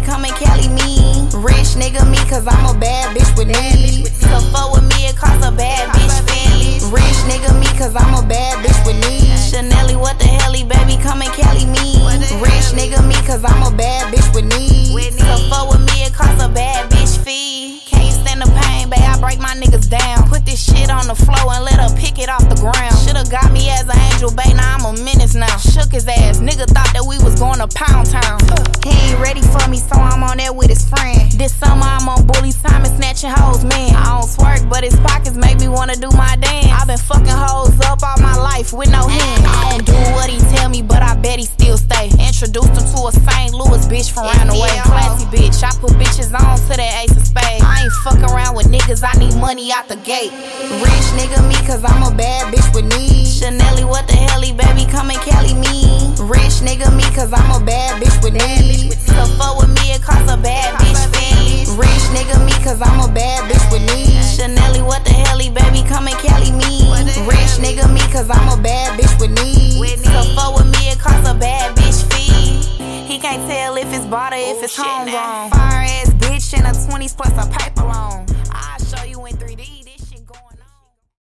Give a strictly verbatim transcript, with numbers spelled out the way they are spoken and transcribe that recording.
come and Cali me. Rich nigga me, cause I'm a bad bitch with needs. To fuck with me, it costs a bad bitch fee. Rich nigga me, cause I'm a bad bitch with needs. Chanelly, what the helly, baby, come and Cali me. Rich nigga me, cause I'm a bad bitch with needs. To fuck with me, it costs a bad bitch fee. Can't stand the pain, babe, I break my niggas down. Put this shit on the floor and let her pick it off the ground. Should've got me as an angel, babe, now I'm a menace now. Shook his ass, nigga thought that we was going to Pound Town. He ain't ready for me, so I'm on there with his friend. This summer I'm on bully time and snatching hoes, man. I don't swerk, but his pockets make me wanna do my dance. I been fucking hoes up all my life with no hand. I don't do what he tell me, but I bet he still stay. Introduced him to a Saint Louis bitch from round the way. Classy bitch, I put bitches on to that ace of spades. I ain't fuck around with niggas, I need money out the gate. Rich nigga me, cause I'm a bad bitch with needs. Chanelly, what the helly, baby, come and Cali me. Rich nigga me, cause I'm a bad bitch with needs. To fuck with me, it costs a bad bitch fee. Rich nigga me, cause I'm a bad bitch with needs. Chanelly, what the helly, baby, come and Cali me. Rich nigga me, cause I'm a bad bitch with needs. To fuck with me, it costs a bad bitch fee. He can't tell if it's bought or if it's homegrown. Fire ass bitch in a twenties plus a paper loan.